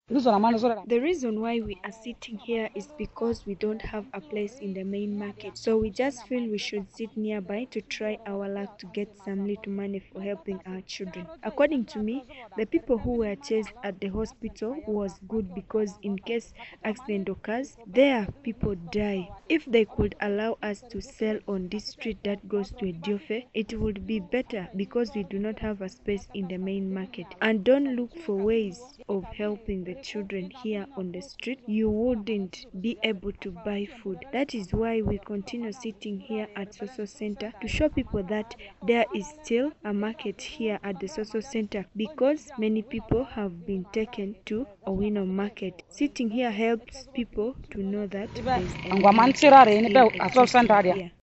The reason why we are sitting here is because we don't have a place in the main market. So we just feel we should sit nearby to try our luck to get some little money for helping our children. According to me, the people who were chased at the hospital was good because in case accident occurs, there people die. If they could allow us to sell on this street that goes to Ediofe, it would be better because we do not have a space in the main market. And don't look for ways of helping the children here on the street. You wouldn't be able to buy food. That is why we continue sitting here at Soso Center to show people that there is still a market here at the Soso Center because many people have been taken to Owino Market. Sitting here helps people to know that there is a market still existing here.